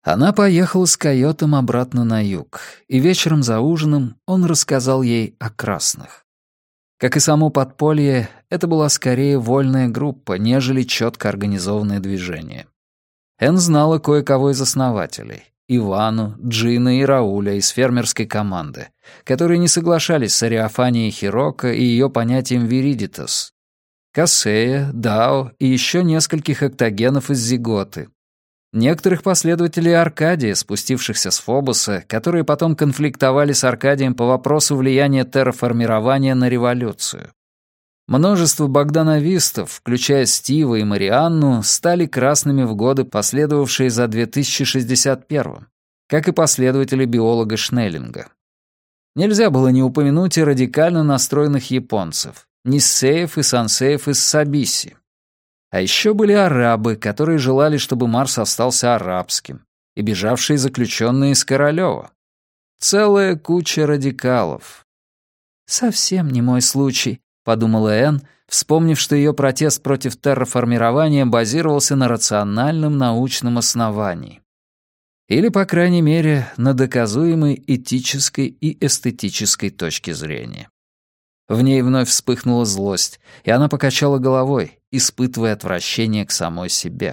Она поехала с койотом обратно на юг, и вечером за ужином он рассказал ей о красных. Как и само подполье, это была скорее вольная группа, нежели четко организованное движение. Энн знала кое-кого из основателей — Ивану, Джина и Рауля из фермерской команды, которые не соглашались с Ариофанией Хироко и ее понятием «виридитас», Кассея, Дао и еще нескольких октогенов из Зиготы, некоторых последователей Аркадия, спустившихся с Фобоса, которые потом конфликтовали с Аркадием по вопросу влияния терраформирования на революцию. Множество богдановистов, включая Стива и Марианну, стали красными в годы, последовавшие за 2061, как и последователи биолога Шнеллинга. Нельзя было не упомянуть и радикально настроенных японцев, Ниссеев и Сансеев из Сабиси. А еще были арабы, которые желали, чтобы Марс остался арабским, и бежавшие заключенные из Королева. Целая куча радикалов. «Совсем не мой случай», — подумала Энн, вспомнив, что ее протест против терраформирования базировался на рациональном научном основании. Или, по крайней мере, на доказуемой этической и эстетической точке зрения. В ней вновь вспыхнула злость, и она покачала головой, испытывая отвращение к самой себе.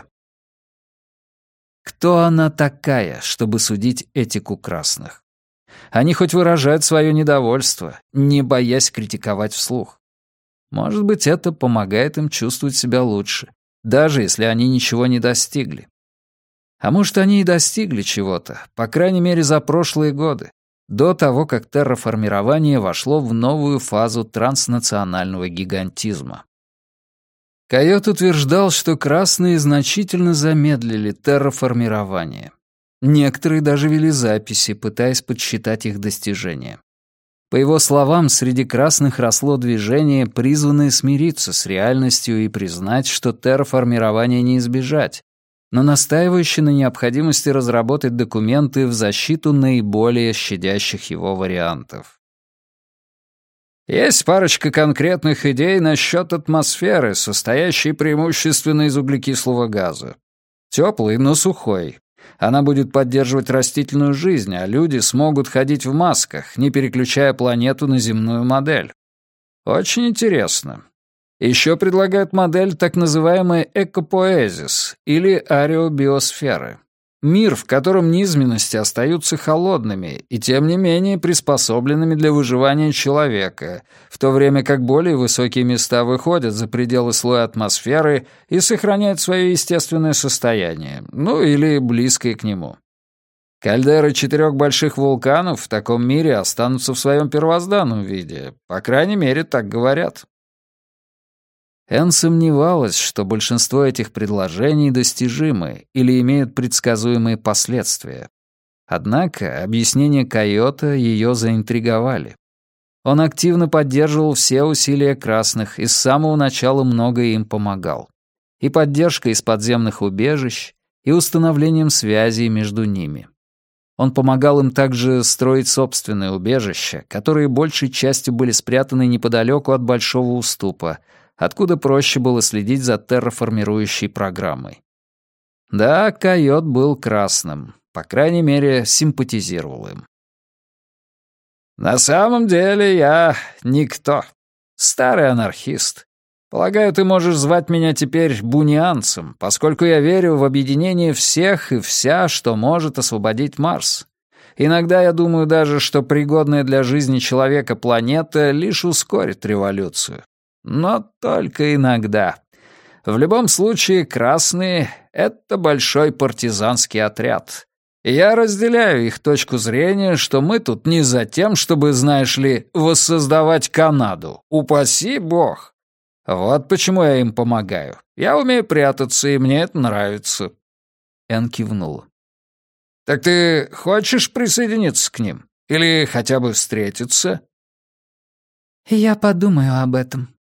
Кто она такая, чтобы судить этику красных? Они хоть выражают свое недовольство, не боясь критиковать вслух. Может быть, это помогает им чувствовать себя лучше, даже если они ничего не достигли. А может, они и достигли чего-то, по крайней мере, за прошлые годы, до того, как терраформирование вошло в новую фазу транснационального гигантизма. Койот утверждал, что красные значительно замедлили терраформирование. Некоторые даже вели записи, пытаясь подсчитать их достижения. По его словам, среди красных росло движение, призванное смириться с реальностью и признать, что терраформирование не избежать, но настаивающее на необходимости разработать документы в защиту наиболее щадящих его вариантов. Есть парочка конкретных идей насчет атмосферы, состоящей преимущественно из углекислого газа. Теплый, но сухой. Она будет поддерживать растительную жизнь, а люди смогут ходить в масках, не переключая планету на земную модель. Очень интересно. Еще предлагают модель так называемой экопоэзис или ареобиосферы. Мир, в котором низменности остаются холодными и, тем не менее, приспособленными для выживания человека, в то время как более высокие места выходят за пределы слоя атмосферы и сохраняют свое естественное состояние, ну или близкое к нему. Кальдеры 4 больших вулканов в таком мире останутся в своем первозданном виде, по крайней мере, так говорят. Энн сомневалась, что большинство этих предложений достижимы или имеют предсказуемые последствия. Однако объяснения Койота ее заинтриговали. Он активно поддерживал все усилия красных и с самого начала многое им помогал. И поддержкой из подземных убежищ, и установлением связей между ними. Он помогал им также строить собственные убежища, которые большей частью были спрятаны неподалеку от Большого уступа, откуда проще было следить за терраформирующей программой. Да, койот был красным, по крайней мере, симпатизировал им. «На самом деле я никто. Старый анархист. Полагаю, ты можешь звать меня теперь бунианцем, поскольку я верю в объединение всех и вся, что может освободить Марс. Иногда я думаю даже, что пригодная для жизни человека планета лишь ускорит революцию. Но только иногда. В любом случае, красные — это большой партизанский отряд. И я разделяю их точку зрения, что мы тут не за тем, чтобы, знаешь ли, воссоздавать Канаду. Упаси бог. Вот почему я им помогаю. Я умею прятаться, и мне это нравится. Энн кивнула. Так ты хочешь присоединиться к ним? Или хотя бы встретиться? Я подумаю об этом.